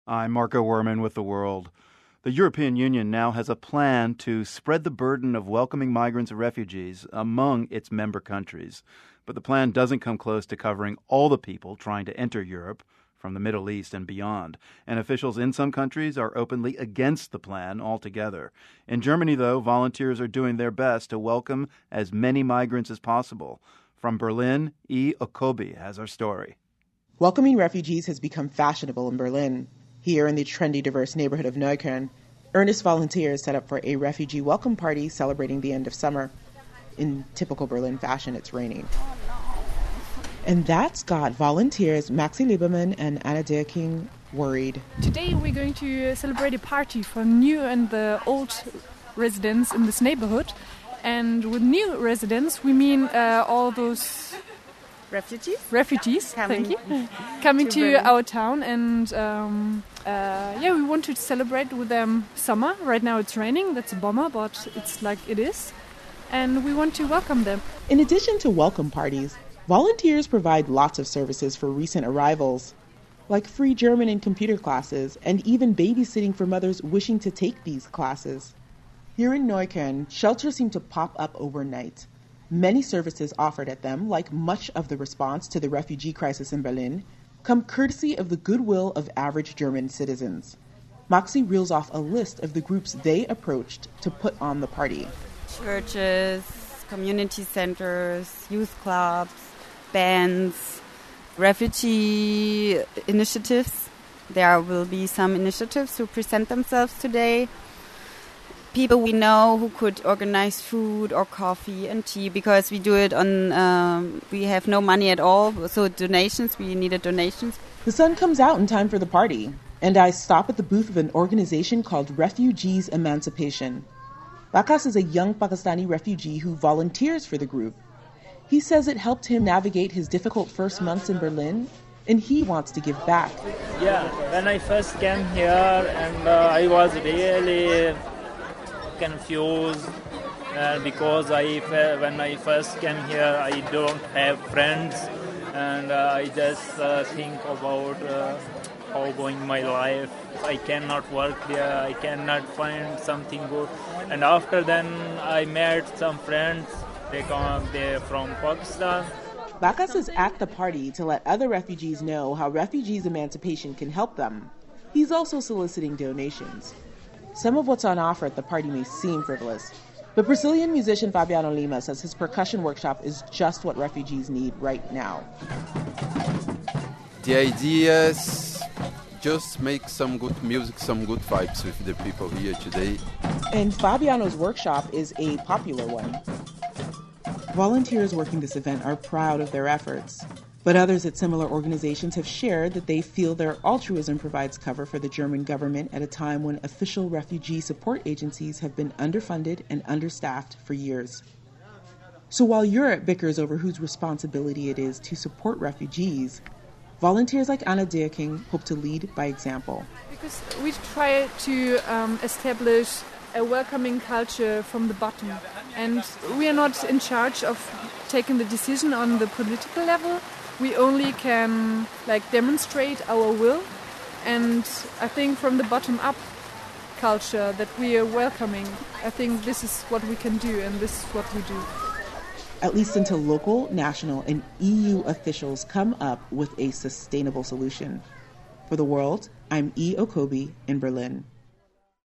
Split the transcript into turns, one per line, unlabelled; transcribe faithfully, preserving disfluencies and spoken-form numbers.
I'm Marco Werman with The World. The European Union now has a plan to spread the burden of welcoming migrants and refugees among its member countries. But the plan doesn't come close to covering all the people trying to enter Europe from the Middle East and beyond. And officials in some countries are openly against the plan altogether. In Germany, though, volunteers are doing their best to welcome as many migrants as possible. From Berlin, E. Okobi has our story.
Welcoming refugees has become fashionable in Berlin. Here in the trendy, diverse neighborhood of Neukölln, earnest volunteers set up for a refugee welcome party celebrating the end of summer. In typical Berlin fashion, it's raining. And that's got volunteers Maxi Lieberman and Anna Dirking worried.
Today we're going to celebrate a party for new and the old residents in this neighborhood. And with new residents, we mean uh, all those
refugees.
Refugees,
coming
thank you, coming to,
to
our town, and um, uh, yeah, we want to celebrate with them summer. Right now it's raining. That's a bummer, but it's like it is, and we want to welcome them.
In addition to welcome parties, volunteers provide lots of services for recent arrivals, like free German and computer classes, and even babysitting for mothers wishing to take these classes. Here in Neukölln, shelters seem to pop up overnight. Many services offered at them, like much of the response to the refugee crisis in Berlin, come courtesy of the goodwill of average German citizens. Maxi reels off a list of the groups they approached to put on the party.
Churches, community centers, youth clubs, bands, refugee initiatives. There will be some initiatives who present themselves today. People we know who could organize food or coffee and tea, because we do it on, um, we have no money at all, so donations, we needed donations.
The sun comes out in time for the party, and I stop at the booth of an organization called Refugees Emancipation. Bakas is a young Pakistani refugee who volunteers for the group. He says it helped him navigate his difficult first months in Berlin, and he wants to give back.
Yeah, when I first came here, and uh, I was really confused uh, because I when I first came here I don't have friends, and uh, I just uh, think about uh, how going my life. I cannot work there, I cannot find something good, and after then I met some friends. They come they're from Pakistan.
Bakas is at the party to let other refugees know how Refugees Emancipation can help them. He's also soliciting donations. Some of what's on offer at the party may seem frivolous, but Brazilian musician Fabiano Lima says his percussion workshop is just what refugees need right now.
The idea is just make some good music, some good vibes with the people here today.
And Fabiano's workshop is a popular one. Volunteers working this event are proud of their efforts, but others at similar organizations have shared that they feel their altruism provides cover for the German government at a time when official refugee support agencies have been underfunded and understaffed for years. So while Europe bickers over whose responsibility it is to support refugees, volunteers like Anna Dirking hope to lead by example.
Because we try to um, establish a welcoming culture from the bottom, and we are not in charge of taking the decision on the political level. We only can like demonstrate our will, and I think from the bottom up culture that we are welcoming, I think this is what we can do, and this is what we do.
At least until local, national, and E U officials come up with a sustainable solution. For The World, I'm E. Okobi in Berlin.